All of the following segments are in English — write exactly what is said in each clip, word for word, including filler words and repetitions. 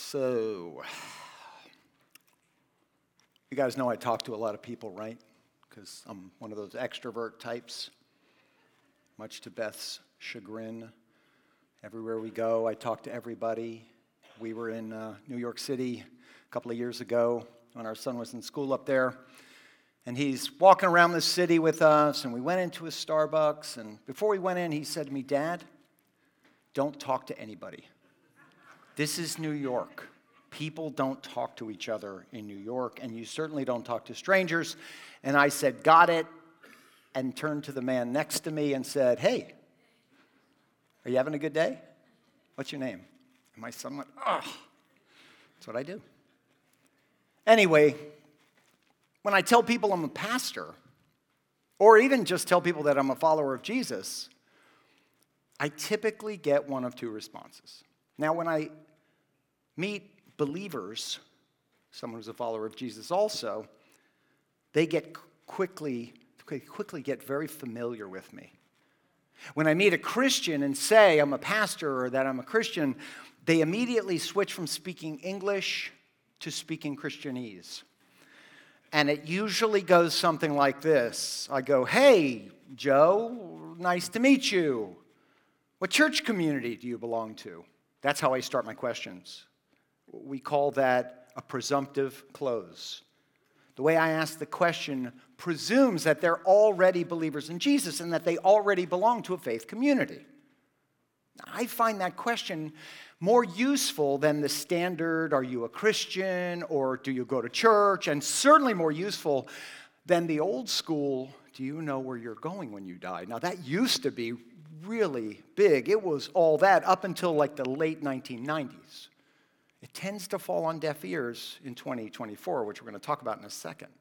So, you guys know I talk to a lot of people, right? Because I'm one of those extrovert types, much to Beth's chagrin. Everywhere we go, I talk to everybody. We were in uh, New York City a couple of years ago when our son was in school up there. And he's walking around the city with us, and we went into a Starbucks. And before we went in, he said to me, "Dad, don't talk to anybody. This is New York. People don't talk to each other in New York, and you certainly don't talk to strangers." And I said, "Got it," and turned to the man next to me and said, "Hey, are you having a good day? What's your name?" And my son went, "Oh, that's what I do." Anyway, when I tell people I'm a pastor, or even just tell people that I'm a follower of Jesus, I typically get one of two responses. Now, when I meet believers, someone who's a follower of Jesus also, they get quickly, quickly get very familiar with me. When I meet a Christian and say I'm a pastor or that I'm a Christian, they immediately switch from speaking English to speaking Christianese. And it usually goes something like this. I go, "Hey, Joe, nice to meet you. What church community do you belong to?" That's how I start my questions. We call that a presumptive close. The way I ask the question presumes that they're already believers in Jesus and that they already belong to a faith community. I find that question more useful than the standard, "Are you a Christian?" or "Do you go to church?" and certainly more useful than the old school, "Do you know where you're going when you die?" Now, that used to be really big. It was all that up until like the late nineteen nineties. It tends to fall on deaf ears in twenty twenty-four, which we're going to talk about in a second.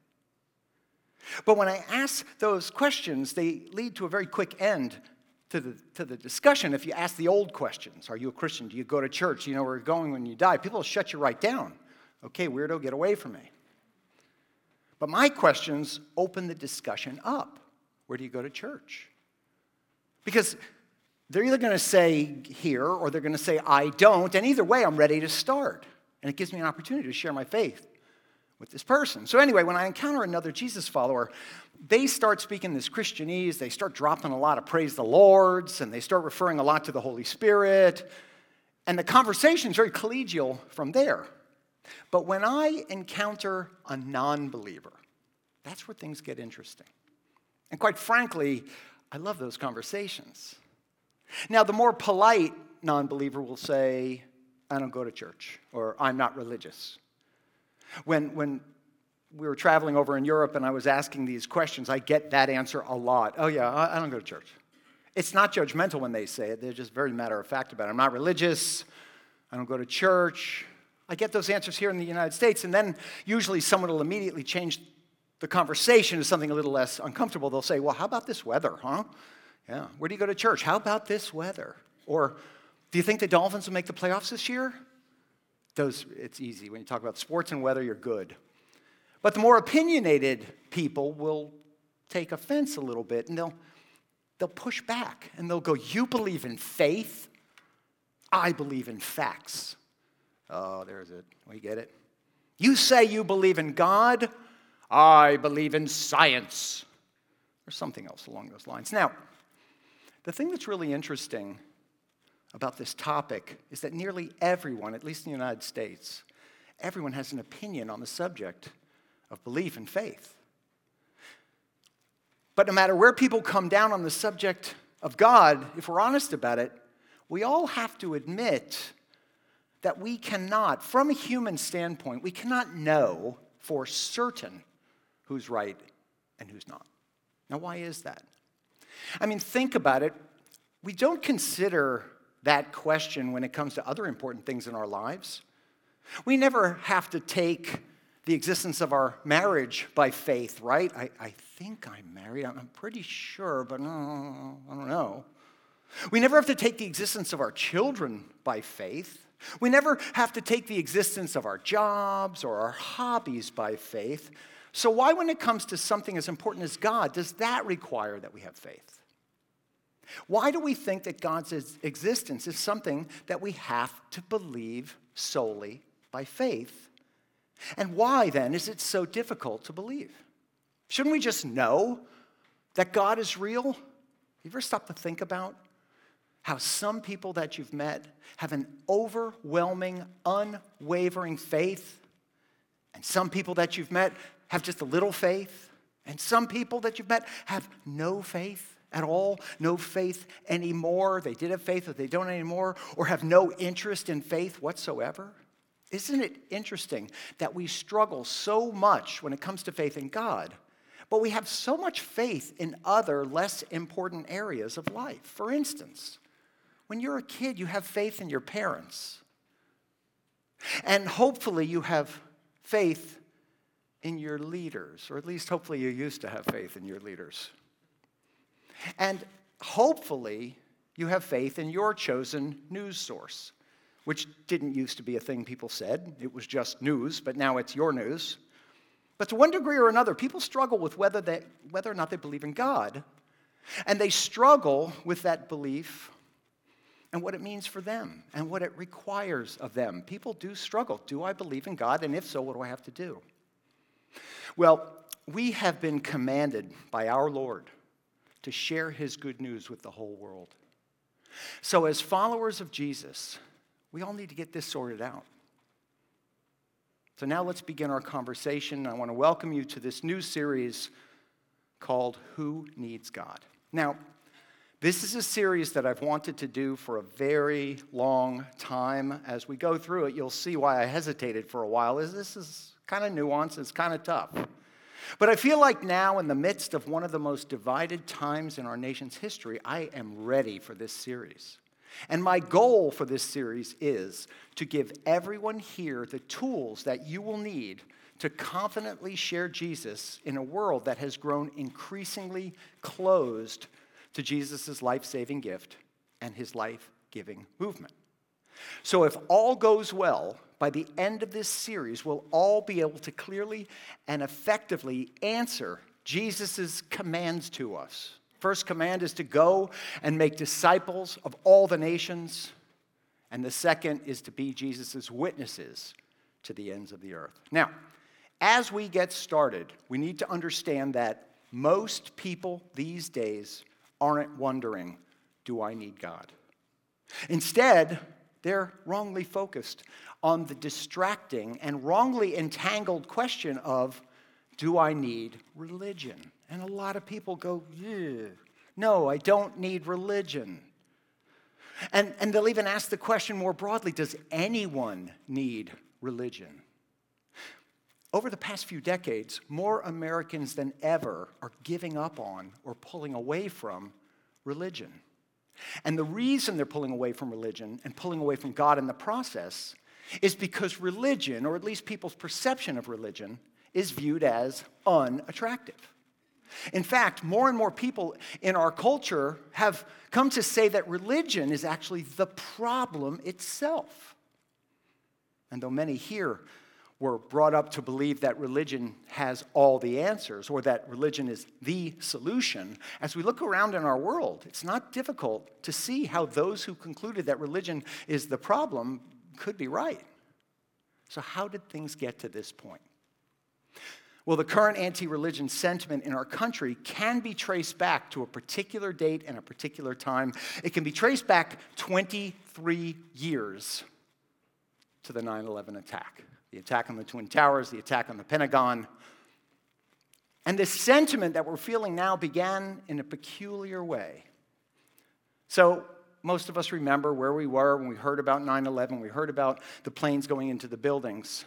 But when I ask those questions, they lead to a very quick end to the, to the discussion. If you ask the old questions, "Are you a Christian? Do you go to church? Do you know where you're going when you die?" people will shut you right down. "Okay, weirdo, get away from me." But my questions open the discussion up. Where do you go to church? Because they're either going to say here or they're going to say I don't, and either way I'm ready to start. And it gives me an opportunity to share my faith with this person. So anyway, when I encounter another Jesus follower, they start speaking this Christianese, they start dropping a lot of praise the Lords, and they start referring a lot to the Holy Spirit, and the conversation is very collegial from there. But when I encounter a non-believer, that's where things get interesting. And quite frankly, I love those conversations. Now, the more polite non-believer will say, "I don't go to church," or "I'm not religious." When, when we were traveling over in Europe and I was asking these questions, I get that answer a lot. "Oh yeah, I, I don't go to church." It's not judgmental when they say it. They're just very matter of fact about it. "I'm not religious. I don't go to church." I get those answers here in the United States, and then usually someone will immediately change the conversation to something a little less uncomfortable. They'll say, "Well, how about this weather, huh? Yeah. Where do you go to church? How about this weather?" Or, "Do you think the Dolphins will make the playoffs this year?" Those, it's easy. When you talk about sports and weather, you're good. But the more opinionated people will take offense a little bit, and they'll, they'll push back, and they'll go, "You believe in faith? I believe in facts." Oh, there's it. We get it. "You say you believe in God? I believe in science." Or something else along those lines. Now, the thing that's really interesting about this topic is that nearly everyone, at least in the United States, everyone has an opinion on the subject of belief and faith. But no matter where people come down on the subject of God, if we're honest about it, we all have to admit that we cannot, from a human standpoint, we cannot know for certain who's right and who's not. Now, why is that? I mean, think about it. We don't consider that question when it comes to other important things in our lives. We never have to take the existence of our marriage by faith, right? I, I think I'm married. I'm pretty sure, but no, I don't know. We never have to take the existence of our children by faith. We never have to take the existence of our jobs or our hobbies by faith. So why, when it comes to something as important as God, does that require that we have faith? Why do we think that God's existence is something that we have to believe solely by faith. And why, then, is it so difficult to believe? Shouldn't we just know that God is real? You ever stop to think about how some people that you've met have an overwhelming, unwavering faith, and some people that you've met have just a little faith, and some people that you've met have no faith at all, no faith anymore. They did have faith, but they don't anymore, or have no interest in faith whatsoever? Isn't it interesting that we struggle so much when it comes to faith in God, but we have so much faith in other less important areas of life? For instance, when you're a kid, you have faith in your parents. And hopefully you have faith in your leaders, or at least hopefully you used to have faith in your leaders. And hopefully you have faith in your chosen news source, which didn't used to be a thing people said. It was just news, but now it's your news. But to one degree or another, people struggle with whether they, whether or not they believe in God. And they struggle with that belief and what it means for them and what it requires of them. People do struggle. Do I believe in God? And if so, what do I have to do? Well, we have been commanded by our Lord to share his good news with the whole world. So as followers of Jesus, we all need to get this sorted out. So now let's begin our conversation. I want to welcome you to this new series called Who Needs God? Now, this is a series that I've wanted to do for a very long time. As we go through it, you'll see why I hesitated for a while. This is kind of nuanced, it's kind of tough. But I feel like now, in the midst of one of the most divided times in our nation's history, I am ready for this series. And my goal for this series is to give everyone here the tools that you will need to confidently share Jesus in a world that has grown increasingly closed to Jesus' life-saving gift and his life-giving movement. So if all goes well, by the end of this series, we'll all be able to clearly and effectively answer Jesus' commands to us. First command is to go and make disciples of all the nations. And the second is to be Jesus' witnesses to the ends of the earth. Now, as we get started, we need to understand that most people these days aren't wondering, do I need God? Instead, they're wrongly focused on the distracting and wrongly entangled question of, do I need religion? And a lot of people go, no, I don't need religion. And, and they'll even ask the question more broadly, does anyone need religion? Over the past few decades, more Americans than ever are giving up on or pulling away from religion. And the reason they're pulling away from religion and pulling away from God in the process is because religion, or at least people's perception of religion, is viewed as unattractive. In fact, more and more people in our culture have come to say that religion is actually the problem itself. And though many here were brought up to believe that religion has all the answers or that religion is the solution, as we look around in our world, it's not difficult to see how those who concluded that religion is the problem could be right. So how did things get to this point? Well, the current anti-religion sentiment in our country can be traced back to a particular date and a particular time. It can be traced back twenty-three years to the nine eleven attack. The attack on the Twin Towers, the attack on the Pentagon. And this sentiment that we're feeling now began in a peculiar way. So most of us remember where we were when we heard about nine eleven. We heard about the planes going into the buildings.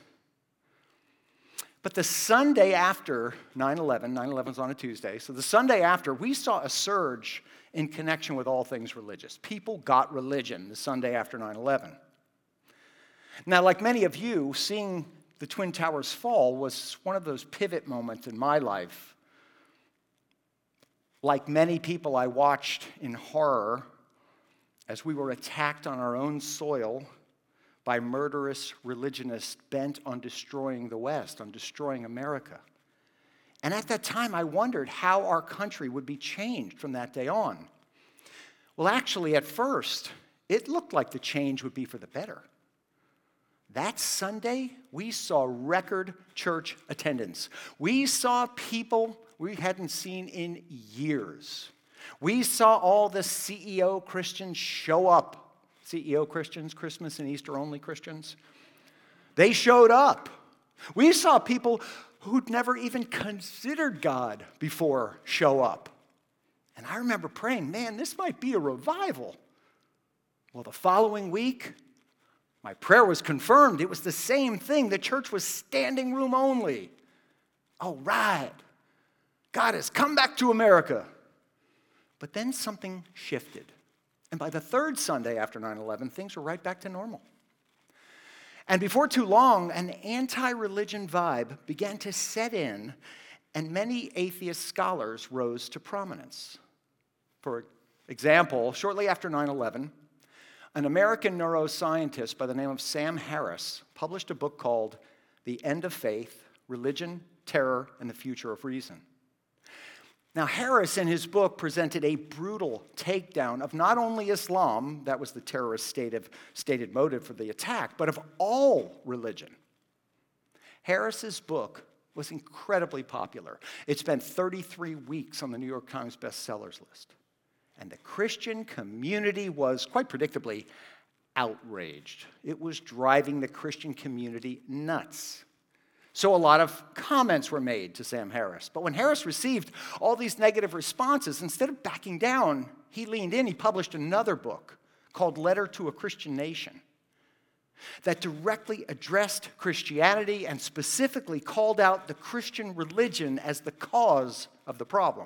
But the Sunday after nine eleven, nine eleven is on a Tuesday, so the Sunday after, we saw a surge in connection with all things religious. People got religion the Sunday after nine eleven. Now, like many of you, seeing the Twin Towers fall was one of those pivot moments in my life. Like many people, I watched in horror as we were attacked on our own soil by murderous religionists bent on destroying the West, on destroying America. And at that time, I wondered how our country would be changed from that day on. Well, actually, at first, it looked like the change would be for the better. that Sunday, we saw record church attendance. We saw people we hadn't seen in years. We saw all the C E O Christians show up. C E O Christians, Christmas and Easter only Christians. They showed up. We saw people who'd never even considered God before show up. And I remember praying, man, this might be a revival. Well, the following week, my prayer was confirmed. It was the same thing. The church was standing room only. All right. God has come back to America. But then something shifted. And by the third Sunday after nine eleven, things were right back to normal. And before too long, an anti-religion vibe began to set in, and many atheist scholars rose to prominence. For example, shortly after nine eleven, an American neuroscientist by the name of Sam Harris published a book called The End of Faith, Religion, Terror, and the Future of Reason. Now, Harris in his book presented a brutal takedown of not only Islam, that was the terrorist stated, stated motive for the attack, but of all religion. Harris's book was incredibly popular. It spent thirty-three weeks on the New York Times bestsellers list. And the Christian community was, quite predictably, outraged. It was driving the Christian community nuts. So a lot of comments were made to Sam Harris. But when Harris received all these negative responses, instead of backing down, he leaned in. He published another book called Letter to a Christian Nation that directly addressed Christianity and specifically called out the Christian religion as the cause of the problem.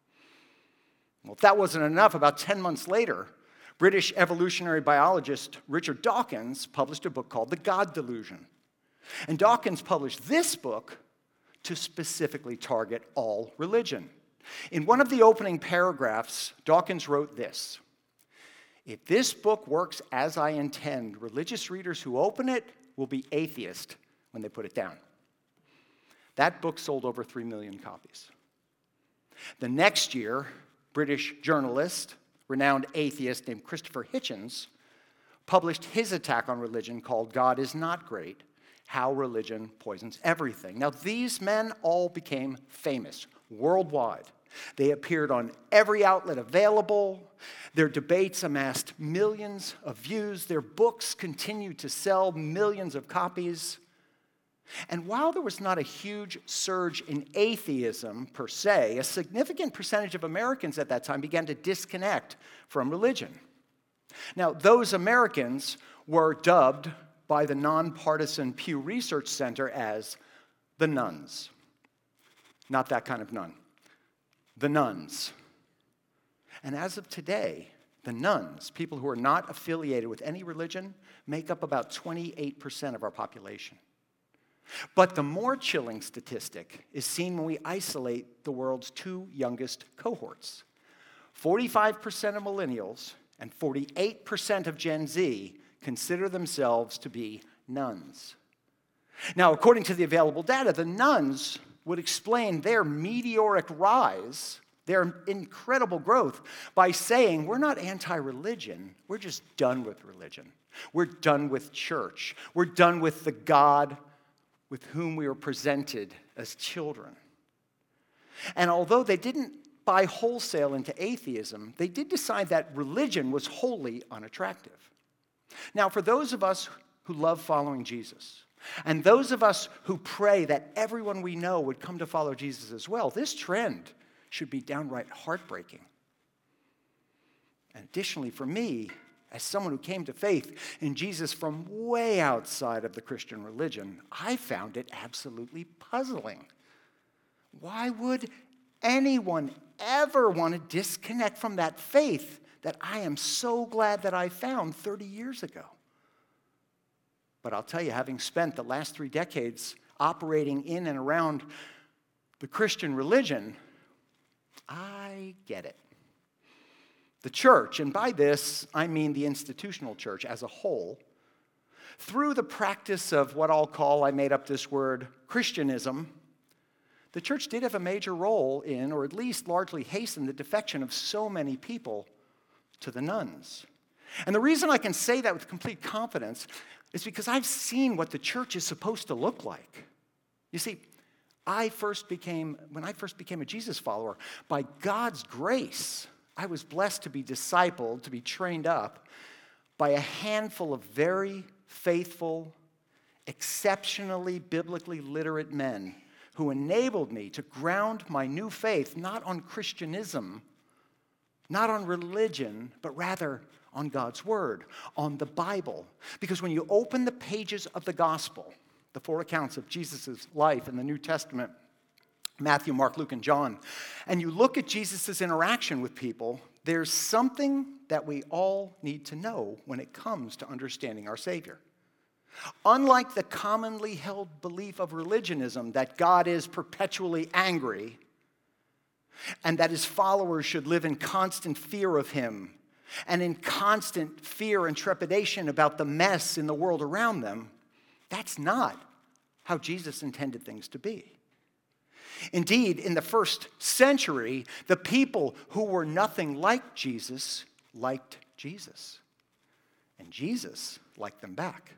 Well, if that wasn't enough, about ten months later, British evolutionary biologist Richard Dawkins published a book called The God Delusion. And Dawkins published this book to specifically target all religion. In one of the opening paragraphs, Dawkins wrote this: "If this book works as I intend, religious readers who open it will be atheist when they put it down." That book sold over three million copies. The next year, British journalist, renowned atheist named Christopher Hitchens, published his attack on religion called God is Not Great: How Religion Poisons Everything. Now, these men all became famous worldwide. They appeared on every outlet available. Their debates amassed millions of views. Their books continued to sell millions of copies. And while there was not a huge surge in atheism per se, a significant percentage of Americans at that time began to disconnect from religion. Now, those Americans were dubbed by the nonpartisan Pew Research Center as the nuns. Not that kind of nun. The nuns. And as of today, the nuns, people who are not affiliated with any religion, make up about twenty-eight percent of our population. But the more chilling statistic is seen when we isolate the world's two youngest cohorts. forty-five percent of millennials and forty-eight percent of Gen Z consider themselves to be nuns. Now, according to the available data, the nuns would explain their meteoric rise, their incredible growth, by saying, we're not anti-religion, we're just done with religion. We're done with church. We're done with the God with whom we were presented as children. And although they didn't buy wholesale into atheism, they did decide that religion was wholly unattractive. Now, for those of us who love following Jesus, and those of us who pray that everyone we know would come to follow Jesus as well, this trend should be downright heartbreaking. And additionally, for me, as someone who came to faith in Jesus from way outside of the Christian religion, I found it absolutely puzzling. Why would anyone ever want to disconnect from that faith that I am so glad that I found thirty years ago? But I'll tell you, having spent the last three decades operating in and around the Christian religion, I get it. The church, and by this I mean the institutional church as a whole, through the practice of what I'll call, I made up this word, Christianism, the church did have a major role in, or at least largely hastened, the defection of so many people to the nuns. And the reason I can say that with complete confidence is because I've seen what the church is supposed to look like. You see, I first became, when I first became a Jesus follower, by God's grace, I was blessed to be discipled, to be trained up by a handful of very faithful, exceptionally biblically literate men who enabled me to ground my new faith not on Christianism, not on religion, but rather on God's Word, on the Bible. Because when you open the pages of the gospel, the four accounts of Jesus' life in the New Testament, Matthew, Mark, Luke, and John, and you look at Jesus' interaction with people, there's something that we all need to know when it comes to understanding our Savior. Unlike the commonly held belief of religionism that God is perpetually angry and that his followers should live in constant fear of him and in constant fear and trepidation about the mess in the world around them, that's not how Jesus intended things to be. Indeed, in the first century, the people who were nothing like Jesus liked Jesus, and Jesus liked them back.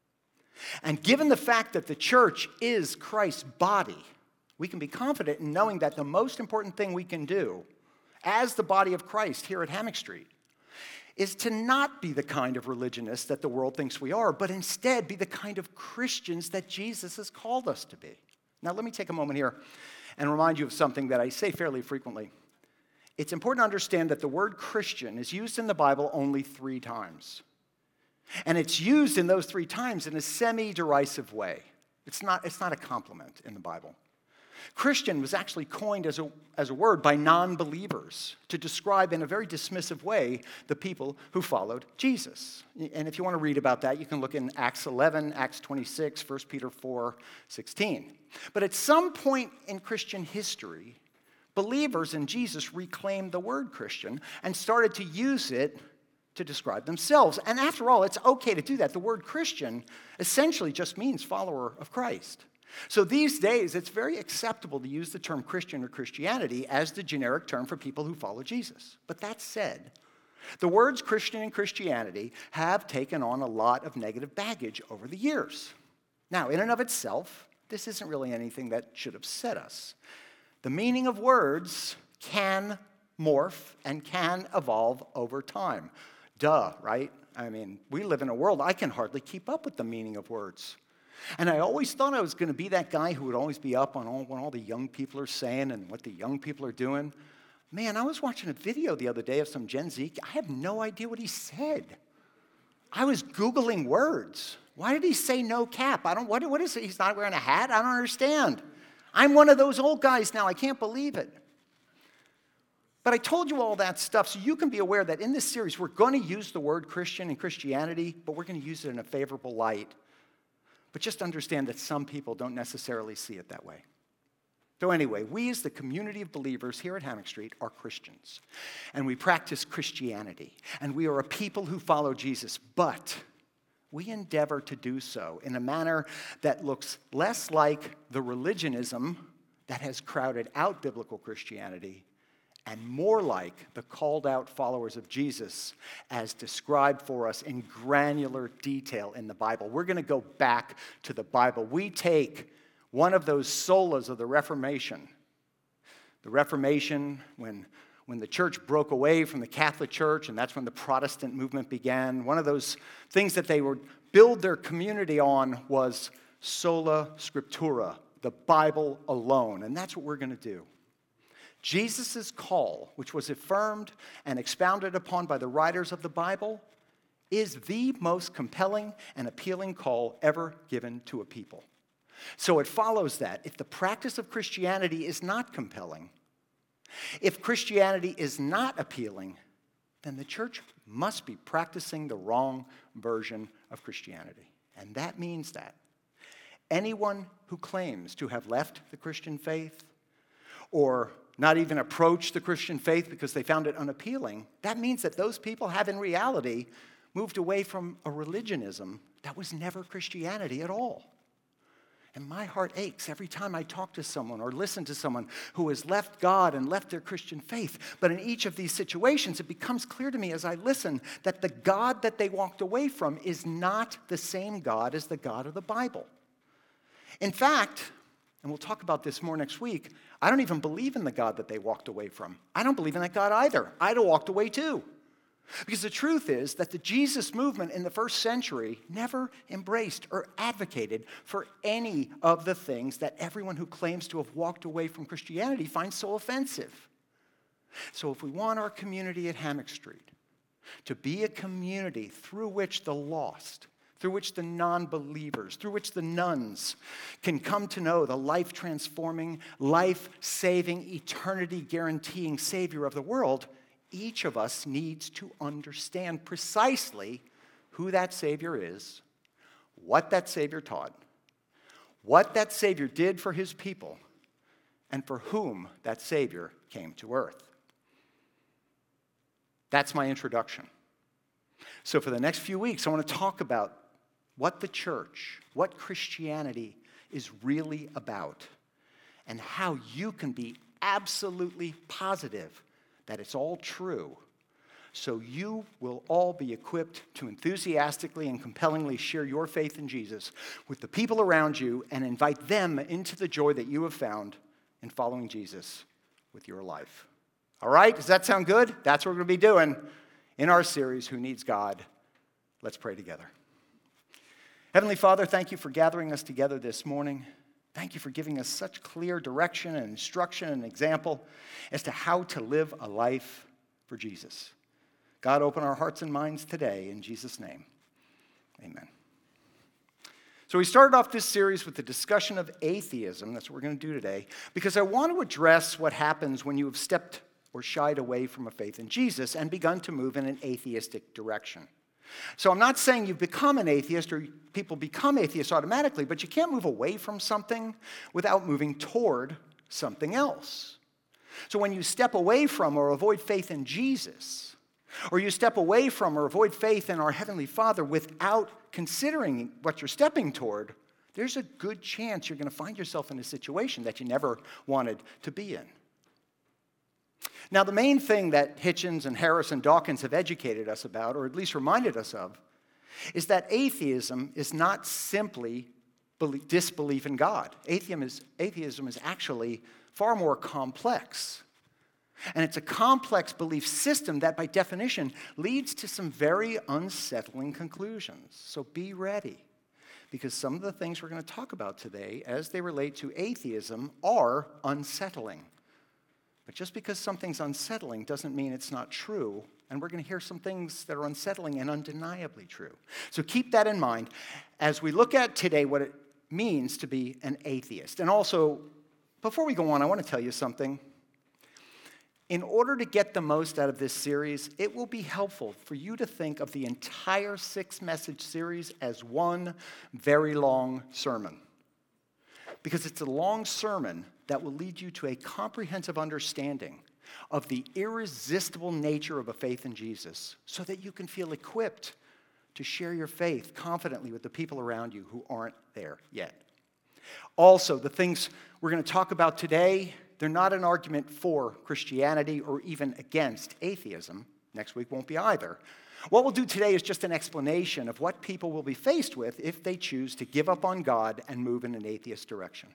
And given the fact that the church is Christ's body, we can be confident in knowing that the most important thing we can do as the body of Christ here at Hammock Street is to not be the kind of religionists that the world thinks we are, but instead be the kind of Christians that Jesus has called us to be. Now, let me take a moment here and remind you of something that I say fairly frequently. It's important to understand that the word Christian is used in the Bible only three times. And it's used in those three times in a semi-derisive way. It's not, it's not a compliment in the Bible. Christian was actually coined as a, as a word by non-believers to describe in a very dismissive way the people who followed Jesus. And if you want to read about that, you can look in Acts eleven, Acts twenty-six, First Peter four, sixteen. But at some point in Christian history, believers in Jesus reclaimed the word Christian and started to use it to describe themselves. And after all, it's okay to do that. The word Christian essentially just means follower of Christ. So these days, it's very acceptable to use the term Christian or Christianity as the generic term for people who follow Jesus. But that said, the words Christian and Christianity have taken on a lot of negative baggage over the years. Now, in and of itself, this isn't really anything that should upset us. The meaning of words can morph and can evolve over time. Duh, right? I mean, we live in a world I can hardly keep up with the meaning of words. And I always thought I was going to be that guy who would always be up on all, what all the young people are saying and what the young people are doing. Man, I was watching a video the other day of some Gen Z. I have no idea what he said. I was Googling words. Why did he say no cap? I don't, what, what is it? He's not wearing a hat? I don't understand. I'm one of those old guys now. I can't believe it. But I told you all that stuff so you can be aware that in this series, we're going to use the word Christian and Christianity, but we're going to use it in a favorable light. But just understand that some people don't necessarily see it that way. So anyway, we as the community of believers here at Hammock Street are Christians. And we practice Christianity. And we are a people who follow Jesus. But we endeavor to do so in a manner that looks less like the religionism that has crowded out biblical Christianity and more like the called out followers of Jesus as described for us in granular detail in the Bible. We're going to go back to the Bible. We take one of those solas of the Reformation. The Reformation, when, when the church broke away from the Catholic Church, and that's when the Protestant movement began, one of those things that they would build their community on was sola scriptura, the Bible alone. And that's what we're going to do. Jesus' call, which was affirmed and expounded upon by the writers of the Bible, is the most compelling and appealing call ever given to a people. So it follows that if the practice of Christianity is not compelling, if Christianity is not appealing, then the church must be practicing the wrong version of Christianity. And that means that anyone who claims to have left the Christian faith or not even approached the Christian faith because they found it unappealing, that means that those people have in reality moved away from a religionism that was never Christianity at all. And my heart aches every time I talk to someone or listen to someone who has left God and left their Christian faith. But in each of these situations, it becomes clear to me as I listen that the God that they walked away from is not the same God as the God of the Bible. In fact, and we'll talk about this more next week, I don't even believe in the God that they walked away from. I don't believe in that God either. I'd have walked away too. Because the truth is that the Jesus movement in the first century never embraced or advocated for any of the things that everyone who claims to have walked away from Christianity finds so offensive. So if we want our community at Hammock Street to be a community through which the lost, through which the non-believers, through which the nuns can come to know the life-transforming, life-saving, eternity-guaranteeing Savior of the world, each of us needs to understand precisely who that Savior is, what that Savior taught, what that Savior did for his people, and for whom that Savior came to earth. That's my introduction. So for the next few weeks, I want to talk about what the church, what Christianity is really about, and how you can be absolutely positive that it's all true, so you will all be equipped to enthusiastically and compellingly share your faith in Jesus with the people around you and invite them into the joy that you have found in following Jesus with your life. All right? Does that sound good? That's what we're going to be doing in our series, Who Needs God? Let's pray together. Heavenly Father, thank you for gathering us together this morning. Thank you for giving us such clear direction and instruction and example as to how to live a life for Jesus. God, open our hearts and minds today in Jesus' name. Amen. So we started off this series with the discussion of atheism. That's what we're going to do today, because I want to address what happens when you have stepped or shied away from a faith in Jesus and begun to move in an atheistic direction. So I'm not saying you've become an atheist or people become atheists automatically, but you can't move away from something without moving toward something else. So when you step away from or avoid faith in Jesus, or you step away from or avoid faith in our Heavenly Father without considering what you're stepping toward, there's a good chance you're going to find yourself in a situation that you never wanted to be in. Now, the main thing that Hitchens and Harris and Dawkins have educated us about, or at least reminded us of, is that atheism is not simply disbelief in God. Atheism is, atheism is actually far more complex. And it's a complex belief system that, by definition, leads to some very unsettling conclusions. So be ready, because some of the things we're going to talk about today, as they relate to atheism, are unsettling. But just because something's unsettling doesn't mean it's not true, and we're going to hear some things that are unsettling and undeniably true. So keep that in mind as we look at today what it means to be an atheist. And also, before we go on, I want to tell you something. In order to get the most out of this series, it will be helpful for you to think of the entire six-message series as one very long sermon. Because it's a long sermon that will lead you to a comprehensive understanding of the irresistible nature of a faith in Jesus, so that you can feel equipped to share your faith confidently with the people around you who aren't there yet. Also, the things we're going to talk about today, they're not an argument for Christianity or even against atheism. Next week won't be either. What we'll do today is just an explanation of what people will be faced with if they choose to give up on God and move in an atheist direction.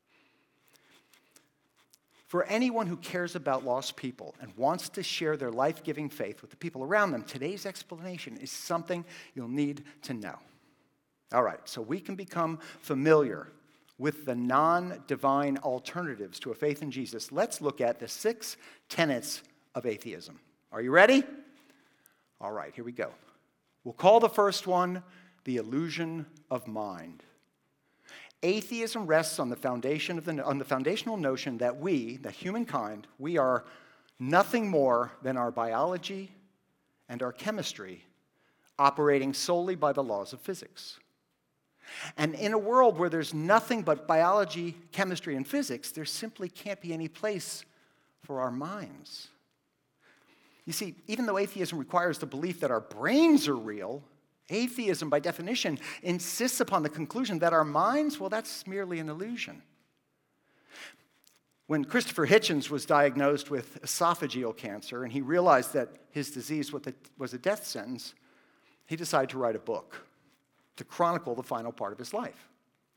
For anyone who cares about lost people and wants to share their life-giving faith with the people around them, today's explanation is something you'll need to know. All right, so we can become familiar with the non-divine alternatives to a faith in Jesus. Let's look at the six tenets of atheism. Are you ready? All right, here we go. We'll call the first one the illusion of mind. Atheism rests on the foundation of the on the foundational notion that we, the humankind, we are nothing more than our biology and our chemistry, operating solely by the laws of physics. And in a world where there's nothing but biology, chemistry, and physics, there simply can't be any place for our minds. You see, even though atheism requires the belief that our brains are real, Atheism, by definition, insists upon the conclusion that our minds, well, that's merely an illusion. When Christopher Hitchens was diagnosed with esophageal cancer and he realized that his disease was a death sentence, he decided to write a book to chronicle the final part of his life.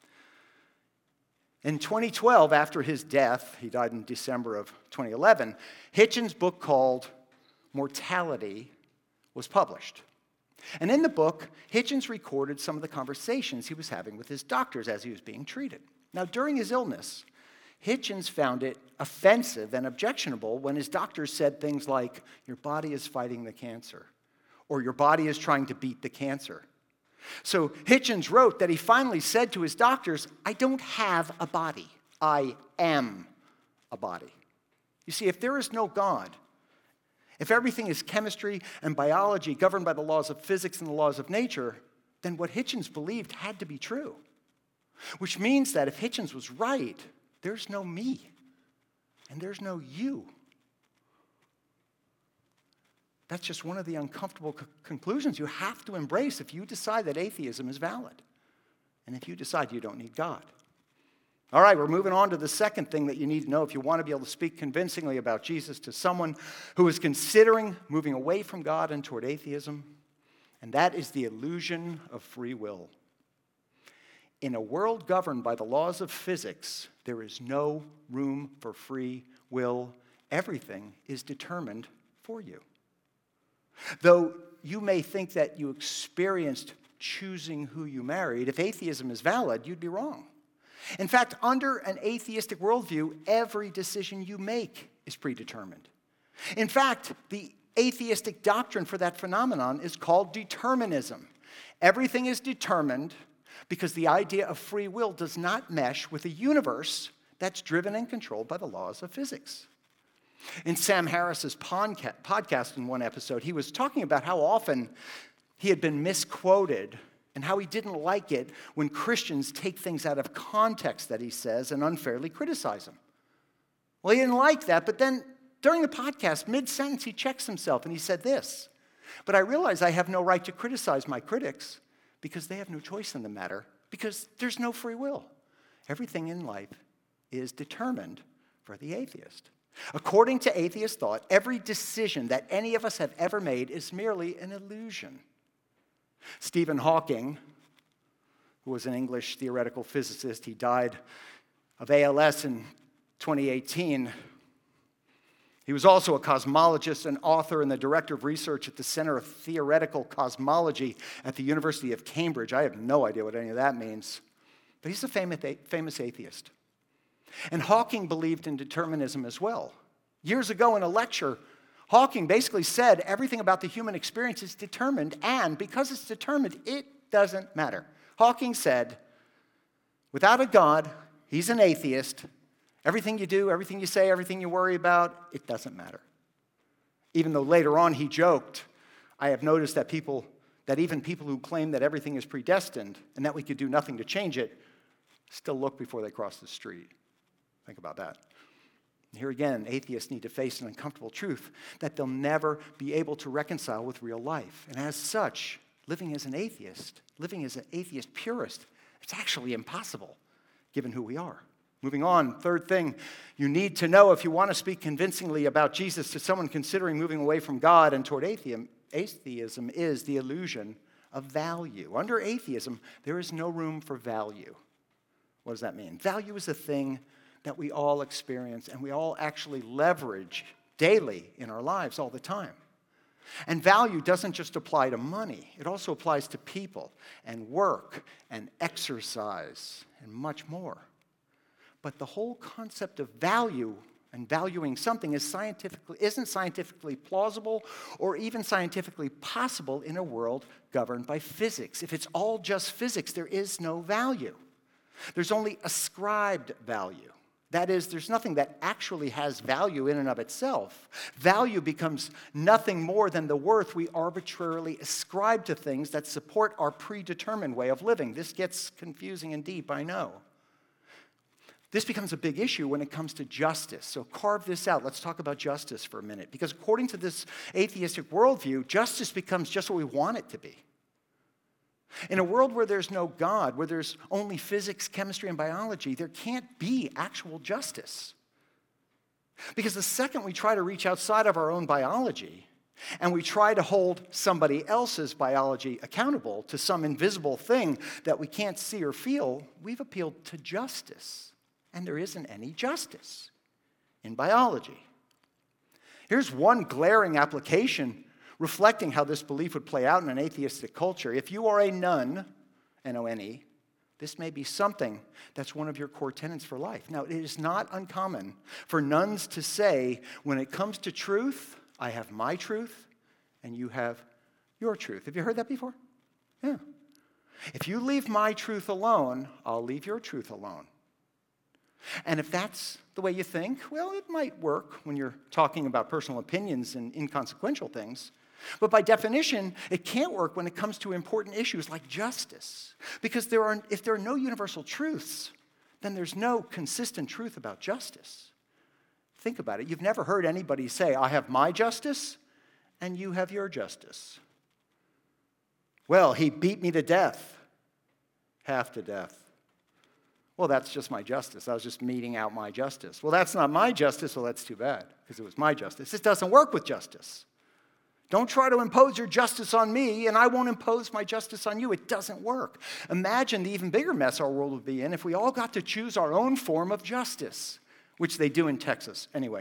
In twenty twelve, after his death, he died in December of twenty eleven, Hitchens' book called Mortality was published. And in the book, Hitchens recorded some of the conversations he was having with his doctors as he was being treated. Now, during his illness, Hitchens found it offensive and objectionable when his doctors said things like, "Your body is fighting the cancer," or "Your body is trying to beat the cancer." So Hitchens wrote that he finally said to his doctors, "I don't have a body. I am a body." You see, if there is no God, if everything is chemistry and biology governed by the laws of physics and the laws of nature, then what Hitchens believed had to be true. Which means that if Hitchens was right, there's no me, and there's no you. That's just one of the uncomfortable c- conclusions you have to embrace if you decide that atheism is valid, and if you decide you don't need God. All right, we're moving on to the second thing that you need to know if you want to be able to speak convincingly about Jesus to someone who is considering moving away from God and toward atheism, and that is the illusion of free will. In a world governed by the laws of physics, there is no room for free will. Everything is determined for you. Though you may think that you experienced choosing who you married, if atheism is valid, you'd be wrong. In fact, under an atheistic worldview, every decision you make is predetermined. In fact, the atheistic doctrine for that phenomenon is called determinism. Everything is determined because the idea of free will does not mesh with a universe that's driven and controlled by the laws of physics. In Sam Harris's podcast in one episode, he was talking about how often he had been misquoted and how he didn't like it when Christians take things out of context that he says and unfairly criticize him. Well, he didn't like that, but then during the podcast, mid-sentence, he checks himself and he said this, "But I realize I have no right to criticize my critics because they have no choice in the matter, because there's no free will. Everything in life is determined for the atheist." According to atheist thought, every decision that any of us have ever made is merely an illusion. Stephen Hawking, who was an English theoretical physicist, he died of A L S in twenty eighteen. He was also a cosmologist, an author, and the director of research at the Center of Theoretical Cosmology at the University of Cambridge. I have no idea what any of that means, but he's a famous atheist. And Hawking believed in determinism as well. Years ago in a lecture, Hawking basically said everything about the human experience is determined, and because it's determined, it doesn't matter. Hawking said, without a God, he's an atheist. Everything you do, everything you say, everything you worry about, it doesn't matter. Even though later on he joked, "I have noticed that people, that even people who claim that everything is predestined and that we could do nothing to change it, still look before they cross the street." Think about that. Here again, atheists need to face an uncomfortable truth that they'll never be able to reconcile with real life. And as such, living as an atheist, living as an atheist purist, it's actually impossible given who we are. Moving on, third thing you need to know if you want to speak convincingly about Jesus to someone considering moving away from God and toward atheism, atheism is the illusion of value. Under atheism, there is no room for value. What does that mean? Value is a thing that we all experience and we all actually leverage daily in our lives all the time. And value doesn't just apply to money. It also applies to people and work and exercise and much more. But the whole concept of value and valuing something is scientifically, isn't scientifically plausible or even scientifically possible in a world governed by physics. If it's all just physics, there is no value. There's only ascribed value. That is, there's nothing that actually has value in and of itself. Value becomes nothing more than the worth we arbitrarily ascribe to things that support our predetermined way of living. This gets confusing and deep, I know. This becomes a big issue when it comes to justice. So carve this out. Let's talk about justice for a minute. Because according to this atheistic worldview, justice becomes just what we want it to be. In a world where there's no God, where there's only physics, chemistry, and biology, there can't be actual justice. Because the second we try to reach outside of our own biology, and we try to hold somebody else's biology accountable to some invisible thing that we can't see or feel, we've appealed to justice. And there isn't any justice in biology. Here's one glaring application reflecting how this belief would play out in an atheistic culture. If you are a nun, N O N E, this may be something that's one of your core tenets for life. Now, it is not uncommon for nuns to say, when it comes to truth, I have my truth, and you have your truth. Have you heard that before? Yeah. If you leave my truth alone, I'll leave your truth alone. And if that's the way you think, well, it might work when you're talking about personal opinions and inconsequential things. But by definition, it can't work when it comes to important issues like justice. Because there are, if there are no universal truths, then there's no consistent truth about justice. Think about it. You've never heard anybody say, I have my justice, and you have your justice. Well, he beat me to death, half to death. Well, that's just my justice. I was just meting out my justice. Well, that's not my justice. Well, that's too bad, because it was my justice. This doesn't work with justice. Don't try to impose your justice on me, and I won't impose my justice on you. It doesn't work. Imagine the even bigger mess our world would be in if we all got to choose our own form of justice, which they do in Texas. Anyway.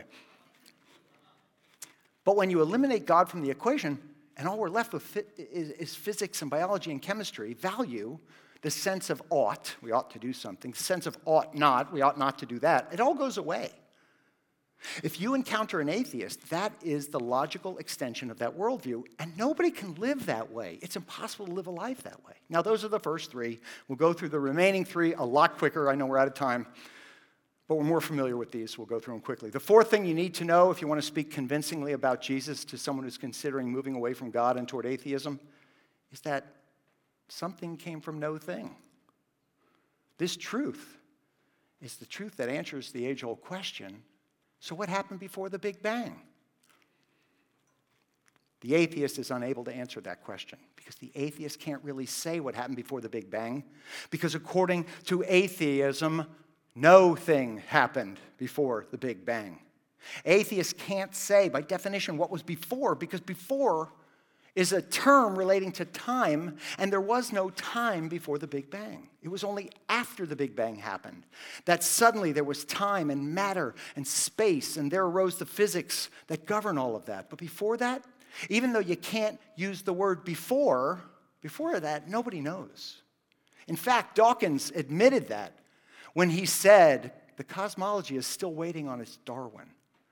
But when you eliminate God from the equation, and all we're left with is, is physics and biology and chemistry, value, the sense of ought, we ought to do something, the sense of ought not, we ought not to do that, it all goes away. If you encounter an atheist, that is the logical extension of that worldview, and nobody can live that way. It's impossible to live a life that way. Now, those are the first three. We'll go through the remaining three a lot quicker. I know we're out of time, but we're more familiar with these. We'll go through them quickly. The fourth thing you need to know if you want to speak convincingly about Jesus to someone who's considering moving away from God and toward atheism is that something came from no thing. This truth is the truth that answers the age-old question, so what happened before the Big Bang? The atheist is unable to answer that question because the atheist can't really say what happened before the Big Bang, because according to atheism, no thing happened before the Big Bang. Atheists can't say, by definition, what was before, because before is a term relating to time, and there was no time before the Big Bang. It was only after the Big Bang happened that suddenly there was time and matter and space, and there arose the physics that govern all of that. But before that, even though you can't use the word before, before that, nobody knows. In fact, Dawkins admitted that when he said, the cosmology is still waiting on its Darwin.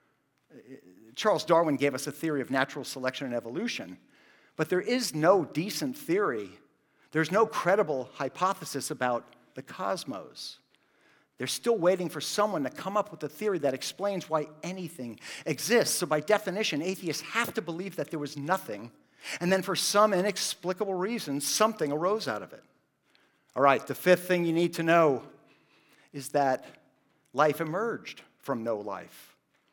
Charles Darwin gave us a theory of natural selection and evolution, but there is no decent theory. There's no credible hypothesis about the cosmos. They're still waiting for someone to come up with a theory that explains why anything exists. So by definition, atheists have to believe that there was nothing, and then for some inexplicable reason, something arose out of it. All right, the fifth thing you need to know is that life emerged from no life.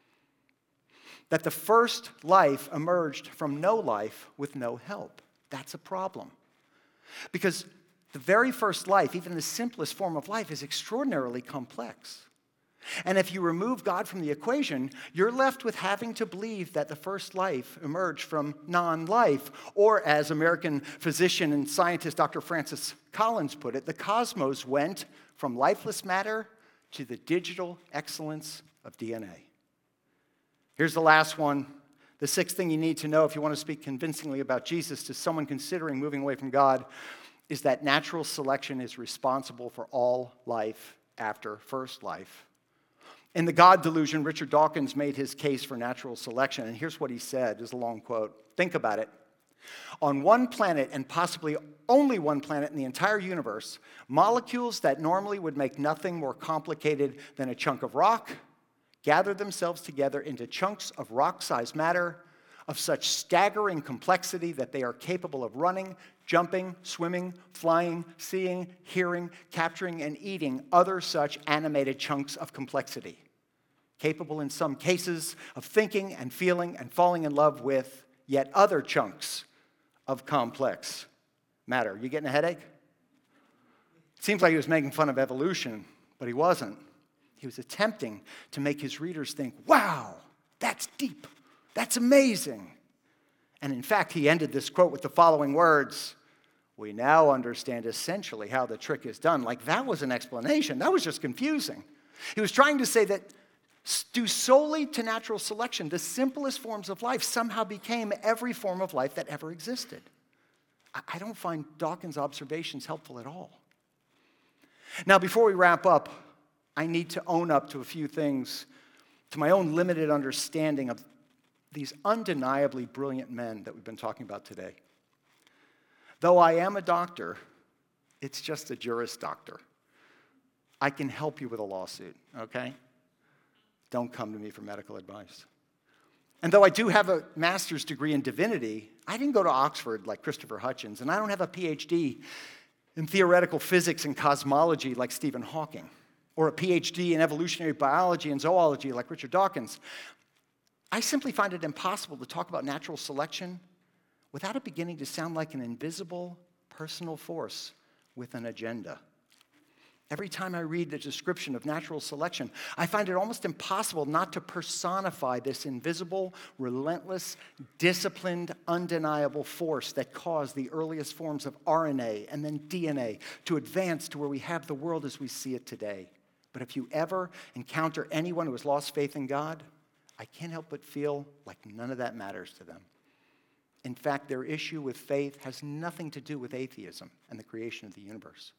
That the first life emerged from no life with no help. That's a problem. Because the very first life, even the simplest form of life, is extraordinarily complex. And if you remove God from the equation, you're left with having to believe that the first life emerged from non-life. Or as American physician and scientist Doctor Francis Collins put it, the cosmos went from lifeless matter to the digital excellence of D N A. Here's the last one. The sixth thing you need to know if you want to speak convincingly about Jesus to someone considering moving away from God is that natural selection is responsible for all life after first life. In The God Delusion, Richard Dawkins made his case for natural selection, and here's what he said. This is a long quote. Think about it. On one planet, and possibly only one planet in the entire universe, molecules that normally would make nothing more complicated than a chunk of rock gather themselves together into chunks of rock-sized matter of such staggering complexity that they are capable of running, jumping, swimming, flying, seeing, hearing, capturing, and eating other such animated chunks of complexity. Capable in some cases of thinking and feeling and falling in love with yet other chunks of complex matter? You getting a headache? It seems like he was making fun of evolution, but he wasn't. He was attempting to make his readers think, wow, that's deep. That's amazing. And in fact, he ended this quote with the following words: we now understand essentially how the trick is done. Like that was an explanation. That was just confusing. He was trying to say that due solely to natural selection, the simplest forms of life somehow became every form of life that ever existed. I don't find Dawkins' observations helpful at all. Now, before we wrap up, I need to own up to a few things, to my own limited understanding of these undeniably brilliant men that we've been talking about today. Though I am a doctor, it's just a Juris Doctor. I can help you with a lawsuit, okay? Don't come to me for medical advice. And though I do have a master's degree in divinity, I didn't go to Oxford like Christopher Hitchens, and I don't have a P H D in theoretical physics and cosmology like Stephen Hawking, or a P H D in evolutionary biology and zoology like Richard Dawkins. I simply find it impossible to talk about natural selection without it beginning to sound like an invisible personal force with an agenda. Every time I read the description of natural selection, I find it almost impossible not to personify this invisible, relentless, disciplined, undeniable force that caused the earliest forms of R N A and then D N A to advance to where we have the world as we see it today. But if you ever encounter anyone who has lost faith in God, I can't help but feel like none of that matters to them. In fact, their issue with faith has nothing to do with atheism and the creation of the universe.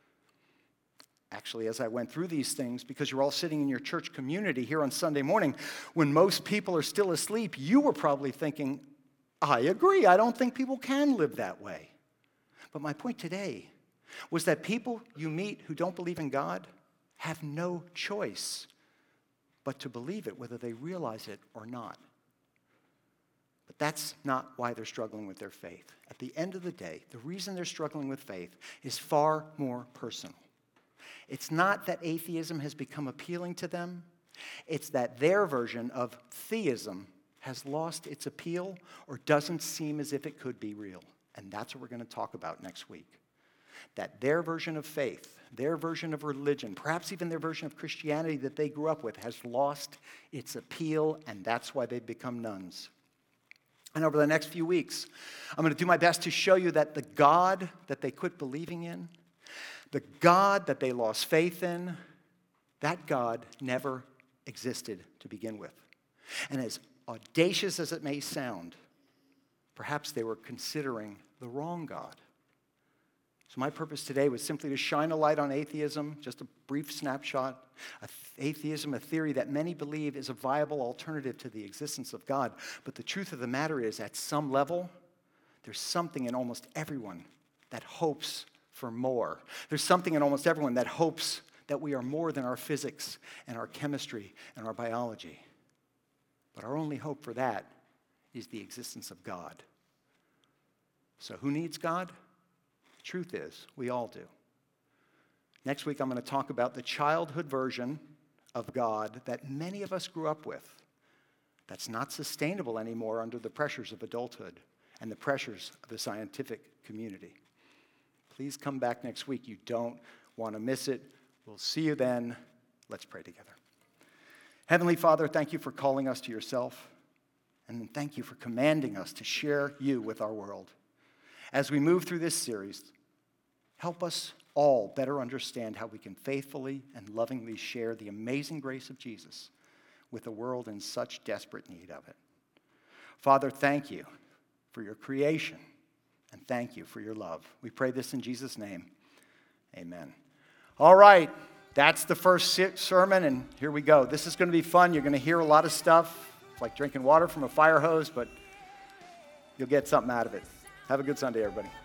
Actually, as I went through these things, because you're all sitting in your church community here on Sunday morning, when most people are still asleep, you were probably thinking, I agree, I don't think people can live that way. But my point today was that people you meet who don't believe in God have no choice but to believe it, whether they realize it or not. But that's not why they're struggling with their faith. At the end of the day, the reason they're struggling with faith is far more personal. It's not that atheism has become appealing to them. It's that their version of theism has lost its appeal or doesn't seem as if it could be real. And that's what we're going to talk about next week. That their version of faith, their version of religion, perhaps even their version of Christianity that they grew up with has lost its appeal, and that's why they've become nuns. And over the next few weeks, I'm going to do my best to show you that the God that they quit believing in, the God that they lost faith in, that God never existed to begin with. And as audacious as it may sound, perhaps they were considering the wrong God. So my purpose today was simply to shine a light on atheism, just a brief snapshot. Atheism, a theory that many believe is a viable alternative to the existence of God. But the truth of the matter is, at some level, there's something in almost everyone that hopes for more. There's something in almost everyone that hopes that we are more than our physics and our chemistry and our biology. But our only hope for that is the existence of God. So who needs God? The truth is, we all do. Next week, I'm going to talk about the childhood version of God that many of us grew up with, that's not sustainable anymore under the pressures of adulthood and the pressures of the scientific community. Please come back next week. You don't want to miss it. We'll see you then. Let's pray together. Heavenly Father, thank you for calling us to yourself, and thank you for commanding us to share you with our world. As we move through this series, help us all better understand how we can faithfully and lovingly share the amazing grace of Jesus with a world in such desperate need of it. Father, thank you for your creation, and thank you for your love. We pray this in Jesus' name. Amen. All right, that's the first sermon, and here we go. This is going to be fun. You're going to hear a lot of stuff. It's like drinking water from a fire hose, but you'll get something out of it. Have a good Sunday, everybody.